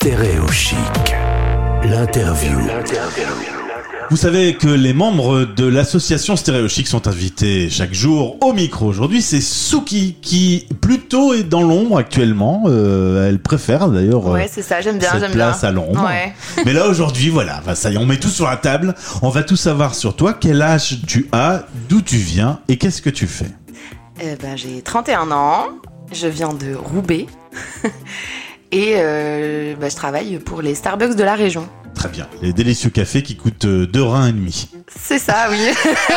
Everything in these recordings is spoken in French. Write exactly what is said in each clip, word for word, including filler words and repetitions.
Stéréo Chic, l'interview. Vous savez que les membres de l'association Stéréo Chic sont invités chaque jour au micro. Aujourd'hui, c'est Souki qui plutôt est dans l'ombre actuellement. Euh, elle préfère d'ailleurs ouais, c'est ça, j'aime bien, cette j'aime place bien. à l'ombre. Ouais. Mais là, aujourd'hui, voilà, bah, ça y est, on met tout sur la table. On va tout savoir sur toi. Quel âge tu as, d'où tu viens et qu'est-ce que tu fais ? Eh ben, j'ai trente et un ans, je viens de Roubaix et euh, bah, je travaille pour les Starbucks de la région. Très bien. Les délicieux cafés qui coûtent deux reins et demi. C'est ça, oui.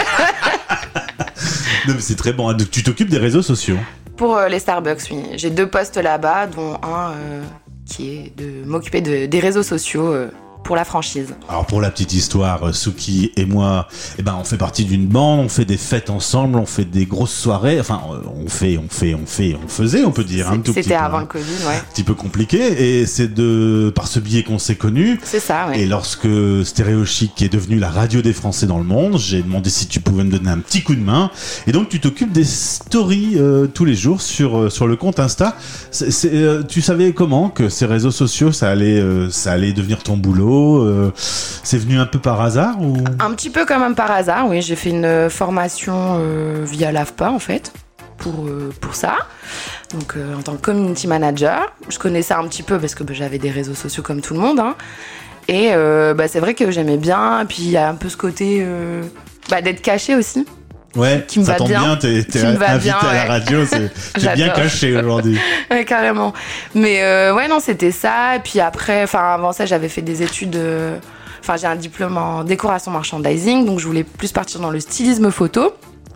Non, mais c'est très bon. Tu t'occupes des réseaux sociaux. Pour euh, les Starbucks, oui. J'ai deux postes là-bas, dont un euh, qui est de m'occuper de, des réseaux sociaux euh, pour la franchise. Alors pour la petite histoire, Souki et moi, eh ben on fait partie d'une bande, on fait des fêtes ensemble, on fait des grosses soirées. Enfin, on fait, on fait, on fait, on faisait, on peut dire C'est, un tout petit peu. C'était avant le Covid, ouais. Un petit peu compliqué, et c'est de par ce biais qu'on s'est connus. C'est ça, ouais. Et lorsque Stéréo Chic est devenu la radio des Français dans le monde, j'ai demandé si tu pouvais me donner un petit coup de main. Et donc tu t'occupes des stories euh, tous les jours sur euh, sur le compte Insta. C'est, c'est, euh, tu savais comment que ces réseaux sociaux, ça allait, euh, ça allait devenir ton boulot? Euh, c'est venu un peu par hasard ou... Un petit peu quand même par hasard, oui. J'ai fait une formation euh, via l'A F P A en fait, pour, euh, pour ça. Donc euh, en tant que community manager, je connaissais un petit peu parce que bah, j'avais des réseaux sociaux comme tout le monde. Hein. Et euh, bah, c'est vrai que j'aimais bien. Puis il y a un peu ce côté euh, bah, d'être caché aussi. Ouais, qui me ça va tombe bien, bien, t'es, t'es invité bien, à ouais. la radio, c'est, c'est bien caché aujourd'hui. Ouais, carrément. Mais euh, ouais, non, c'était ça. Et puis après, enfin avant ça, j'avais fait des études. Enfin, euh, j'ai un diplôme en décoration merchandising, donc je voulais plus partir dans le stylisme photo.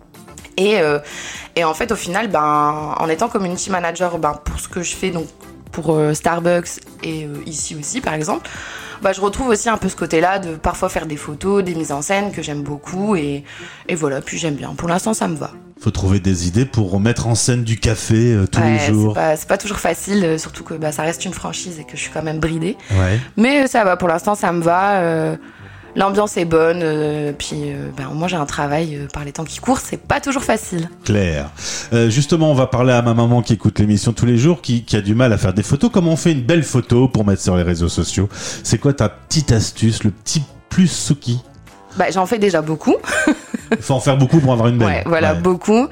Et euh, et en fait, au final, ben, en étant community manager, ben pour ce que je fais, donc pour euh, Starbucks et euh, ici aussi, par exemple. Bah, je retrouve aussi un peu ce côté-là de parfois faire des photos, des mises en scène que j'aime beaucoup et, et voilà, puis j'aime bien. Pour l'instant, ça me va. Faut trouver des idées pour mettre en scène du café euh, tous ouais, les jours. C'est pas, c'est pas toujours facile, euh, surtout que bah, ça reste une franchise et que je suis quand même bridée. Ouais. Mais euh, ça va, pour l'instant, ça me va. Euh, l'ambiance est bonne, euh, puis euh, bah, moi j'ai un travail euh, par les temps qui courent, c'est pas toujours facile. Claire. Euh, justement, on va parler à ma maman qui écoute l'émission tous les jours, qui, qui a du mal à faire des photos. Comment on fait une belle photo pour mettre sur les réseaux sociaux ? C'est quoi ta petite astuce, le petit plus Souki ? Bah, j'en fais déjà beaucoup. Il faut en faire beaucoup pour avoir une belle. Ouais, voilà, ouais. beaucoup.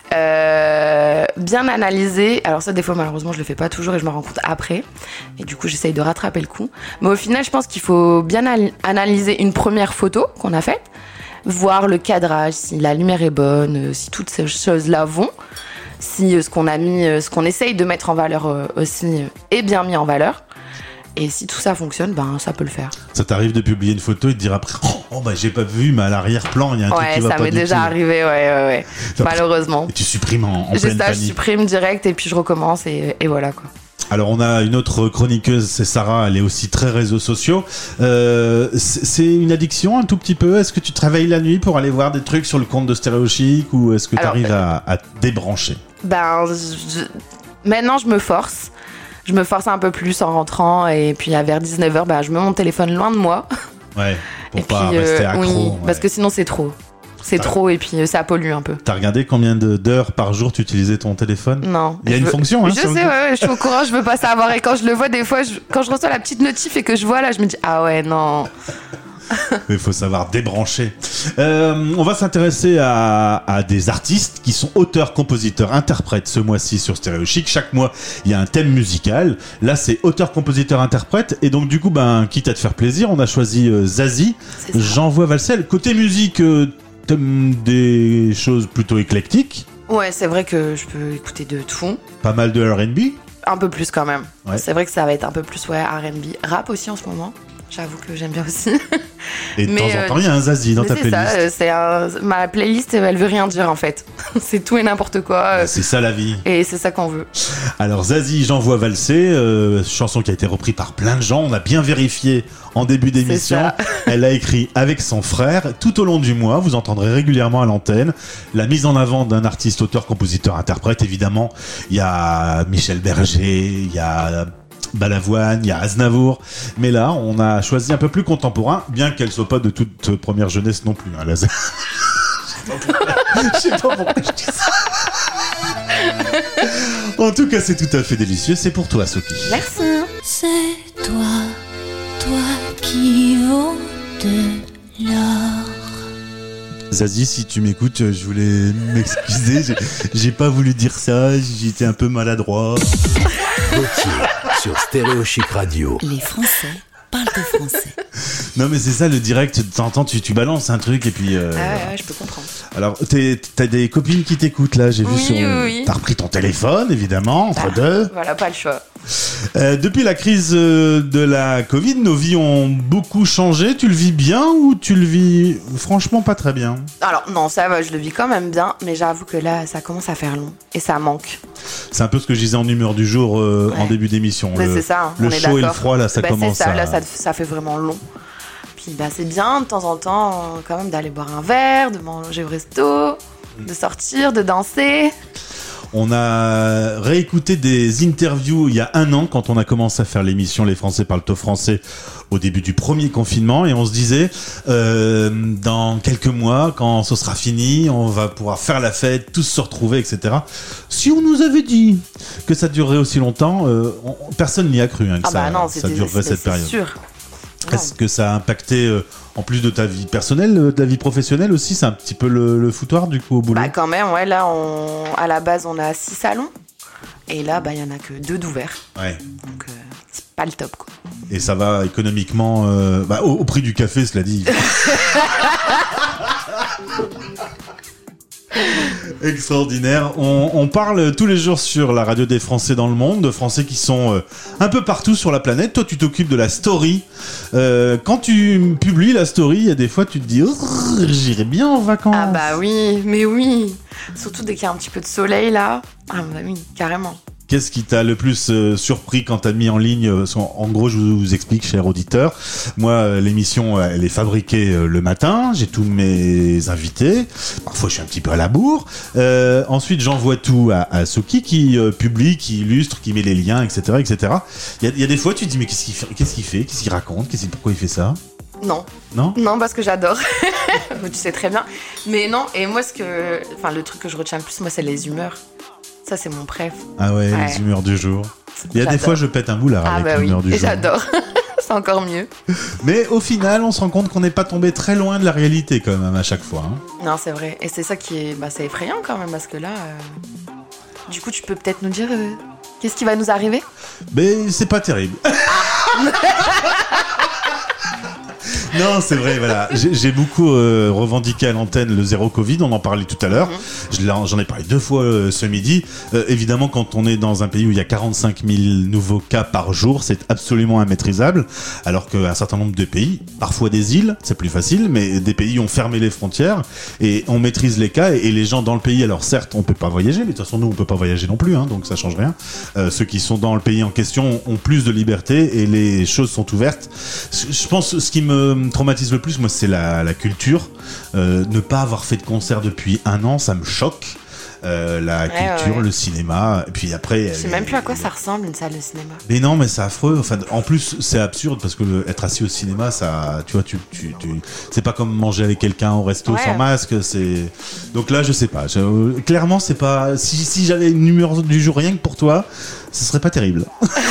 Euh, bien analyser. Alors ça, des fois, malheureusement, je le fais pas toujours et je me rends compte après. Et du coup, j'essaye de rattraper le coup. Mais au final, je pense qu'il faut bien al- analyser une première photo qu'on a faite, voir le cadrage, si la lumière est bonne, si toutes ces choses-là vont, si ce qu'on a mis, ce qu'on essaye de mettre en valeur aussi est bien mis en valeur. Et si tout ça fonctionne, ben ça peut le faire. Ça t'arrive de publier une photo et de dire après, oh bah j'ai pas vu, mais à l'arrière-plan il y a un ouais, truc qui va pas du tout. Ouais, ça m'est déjà arrivé, ouais, ouais, ouais. Ça malheureusement. Et tu supprimes en, en J'ai pleine ça, panique. Je supprime direct et puis je recommence et, et voilà quoi. Alors on a une autre chroniqueuse, c'est Sarah, elle est aussi très réseaux sociaux. Euh, c'est, c'est une addiction un tout petit peu. Est-ce que tu travailles la nuit pour aller voir des trucs sur le compte de Stéréo Chic ou est-ce que tu arrives euh, à, à te débrancher ? Ben, je... maintenant je me force. Je me force un peu plus en rentrant et puis vers dix-neuf heures, bah, je mets mon téléphone loin de moi. Ouais, pour et pas puis, rester euh, accro. Oui, ouais. parce que sinon c'est trop. C'est T'as... trop et puis ça pollue un peu. T'as regardé combien de, d'heures par jour tu utilisais ton téléphone ? Non. Il y a une veux... fonction, hein. Je sais, ouais, ouais, je suis au courant, je veux pas savoir. Et quand je le vois, des fois, je... quand je reçois la petite notif et que je vois là, je me dis, ah ouais, non. Il faut savoir débrancher. Euh, on va s'intéresser à, à des artistes qui sont auteurs, compositeurs, interprètes ce mois-ci sur Stéréo Chic. Chaque mois, il y a un thème musical. Là, c'est auteur, compositeur, interprète. Et donc, du coup, ben, quitte à te faire plaisir, on a choisi euh, Zazie, J'envoie Valsel. Côté musique, euh, t'aimes des choses plutôt éclectiques. Ouais, c'est vrai que je peux écouter de tout. Pas mal de R and B. Un peu plus quand même. Ouais. C'est vrai que ça va être un peu plus ouais, R and B. Rap aussi en ce moment. J'avoue que j'aime bien aussi. Et de mais temps en temps, il euh, y a un Zazie dans ta c'est playlist. Ça, c'est un, ma playlist, elle veut rien dire en fait. C'est tout et n'importe quoi. Bah, c'est ça la vie. Et c'est ça qu'on veut. Alors Zazie, J'envoie valser, euh, chanson qui a été reprise par plein de gens. On a bien vérifié en début d'émission. Elle a écrit avec son frère. Tout au long du mois, vous entendrez régulièrement à l'antenne la mise en avant d'un artiste, auteur, compositeur, interprète. Évidemment, il y a Michel Berger, il y a Balavoine, il y a Aznavour, mais là on a choisi un peu plus contemporain, bien qu'elle soit pas de toute première jeunesse non plus, hein, la... Je sais pas pourquoi je dis ça. En tout cas, c'est tout à fait délicieux, c'est pour toi, Souki. Merci. C'est toi, toi qui vaux de l'or. Zazie, si tu m'écoutes, je voulais m'excuser. J'ai, j'ai pas voulu dire ça, j'étais un peu maladroit. Gauthier sur Stéréo Chic Radio. Les Français parlent de français. Non, mais c'est ça le direct. De temps en temps, tu, tu balances un truc et puis. Euh... Ah ouais, ouais, je peux comprendre. Alors, t'es, t'as des copines qui t'écoutent là, j'ai Oui, vu sur. oui, oui. T'as repris ton téléphone, évidemment, entre Ah, deux. Voilà, pas le choix. Euh, depuis la crise euh, de la Covid, nos vies ont beaucoup changé. Tu le vis bien ou tu le vis franchement pas très bien? Alors, non, ça va, je le vis quand même bien, mais j'avoue que là, ça commence à faire long. Et ça manque. C'est un peu ce que je disais en humeur du jour euh, Ouais. en début d'émission. Mais le c'est ça, hein, le on est chaud et le d'accord. froid, là, ça Bah, commence c'est ça, à... là, ça, ça fait vraiment long. Puis bah, c'est bien de temps en temps, quand même, d'aller boire un verre, de manger au resto, de sortir, de danser. On a réécouté des interviews il y a un an quand on a commencé à faire l'émission Les Français parlent au français au début du premier confinement et on se disait euh, dans quelques mois quand ce sera fini on va pouvoir faire la fête, tous se retrouver, et cetera. Si on nous avait dit que ça durerait aussi longtemps, euh, on, personne n'y a cru hein, que Ah ça, bah non, ça c'était durerait c'est- cette c'est période. sûr. Est-ce que ça a impacté euh, en plus de ta vie personnelle, euh, de la vie professionnelle aussi, c'est un petit peu le, le foutoir du coup au boulot? Bah quand même, ouais, là, on... à la base, on a six salons. Et là, bah, il y en a que deux d'ouverts. Ouais. Donc, euh, c'est pas le top, quoi. Et ça va économiquement, euh, bah, au, au prix du café, cela dit. Extraordinaire. On, on parle tous les jours sur la radio des Français dans le monde, de Français qui sont euh, un peu partout sur la planète. Toi, tu t'occupes de la story. Euh, quand tu publies la story, il y a des fois, tu te dis, oh, j'irai bien en vacances. Ah bah oui, mais oui. Surtout dès qu'il y a un petit peu de soleil, là. Ah bah oui, carrément. Qu'est-ce qui t'a le plus euh, surpris quand t'as mis en ligne euh, son- En gros, je vous, vous explique, cher auditeur. Moi, euh, l'émission, euh, elle est fabriquée euh, le matin. J'ai tous mes invités. Parfois, je suis un petit peu à la bourre. Euh, ensuite, j'envoie tout à, à Soki qui euh, publie, qui illustre, qui met les liens, et cetera, et cetera. Il y a, il y a des fois, tu te dis, mais qu'est-ce qu'il fait Qu'est-ce qu'il fait Qu'est-ce qu'il raconte Qu'est-ce qu'il- Pourquoi il fait ça? Non, Non non, parce que j'adore. Tu sais très bien. Mais non, et moi, ce que... Enfin, le truc que je retiens le plus, moi, c'est les humeurs. Ça, c'est mon préf. Ah ouais, Ouais. les humeurs du jour. Il y a des J'adore. fois, je pète un boulard Ah avec bah oui, l'humeur du et jour. j'adore. C'est encore mieux. Mais au final, on se rend compte qu'on n'est pas tombé très loin de la réalité quand même à chaque fois. Hein. Non, c'est vrai. Et c'est ça qui est... Bah, c'est effrayant quand même, parce que là... euh, Du coup, tu peux peut-être nous dire... euh, Qu'est-ce qui va nous arriver? Mais c'est pas terrible. Non, c'est vrai, voilà. J'ai, j'ai beaucoup euh, revendiqué à l'antenne le zéro Covid, on en parlait tout à l'heure. Je l'ai- J'en ai parlé deux fois euh, ce midi. Euh, évidemment, quand on est dans un pays où il y a quarante-cinq mille nouveaux cas par jour, c'est absolument immaîtrisable. Alors qu'un certain nombre de pays, parfois des îles, c'est plus facile, mais des pays ont fermé les frontières et on maîtrise les cas et, et les gens dans le pays, alors certes, on peut pas voyager, mais de toute façon, nous, on peut pas voyager non plus, hein, donc ça change rien. Euh, ceux qui sont dans le pays en question ont plus de liberté et les choses sont ouvertes. Je je pense ce qui me traumatise le plus, moi, c'est la, la culture. Euh, ne pas avoir fait de concert depuis un an, ça me choque. Euh, la Ouais, culture, ouais. le cinéma, et puis après... Je sais les- même plus à quoi ça ressemble, une salle de cinéma. Mais non, mais c'est affreux. Enfin, en plus, c'est absurde parce que le- être assis au cinéma, ça, tu vois, tu, tu, tu- c'est pas comme manger avec quelqu'un au resto Ouais. sans masque. C'est donc là, je sais pas. Je- euh, clairement, c'est pas. Si, si j'avais une numéro du jour rien que pour toi, ce serait pas terrible.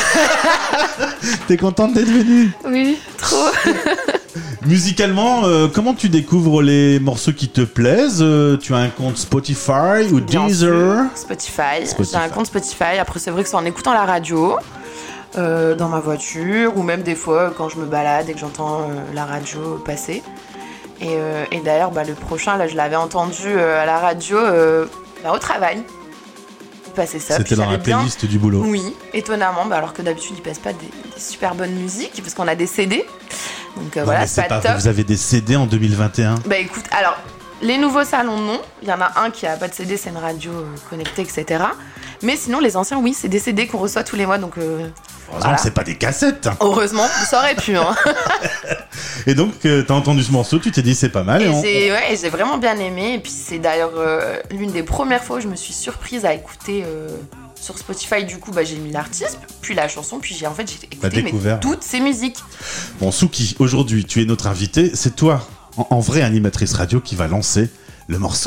T'es contente d'être venue? Oui, trop. Musicalement, euh, comment tu découvres les morceaux qui te plaisent? Euh, Tu as un compte Spotify ou Bien Deezer? sûr. Spotify. Spotify. J'ai un compte Spotify. Après, c'est vrai que c'est en écoutant la radio, euh, dans ma voiture, ou même des fois quand je me balade et que j'entends euh, la radio passer. Et, euh, et d'ailleurs, bah, le prochain, là, je l'avais entendu euh, à la radio euh, bah, au travail. Il passait ça. C'était puis dans la j'avais bien- playlist du boulot. Oui, étonnamment, bah, alors que d'habitude, ils passent pas des, des super bonnes musiques, parce qu'on a des C D. Donc euh, Non, voilà, mais c'est c'est pas, pas- top. Vous avez des C D en deux mille vingt et un? Bah écoute, alors, les nouveaux salons, non. Il y en a un qui a pas de C D, c'est une radio euh, connectée, et cetera. Mais sinon, les anciens, oui, c'est des C D qu'on reçoit tous les mois, donc euh, Heureusement voilà. que c'est pas des cassettes. Heureusement, ça aurait pu. Hein. Et donc, euh, t'as entendu ce morceau, tu t'es dit c'est pas mal. Et on- j'ai ouais, et j'ai vraiment bien aimé. Et puis c'est d'ailleurs euh, l'une des premières fois où je me suis surprise à écouter euh, sur Spotify. Du coup, bah, j'ai mis l'artiste, puis la chanson, puis j'ai en fait j'ai T'as écouté mais découvert. toutes ces musiques. Bon, Souki, aujourd'hui, tu es notre invité. C'est toi, en, en vraie animatrice radio, qui va lancer le morceau.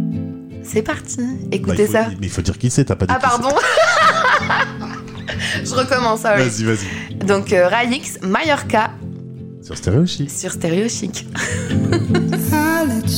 C'est parti, Bah, écoutez il faut- ça. Mais il faut dire qui c'est, t'as pas dit Ah qui c'est. pardon. Je je recommence. Ah, oui. Vas-y, vas-y. Donc euh, Raix, Mallorca Sur Stéréo Chic. sur Stéréo Chic. I let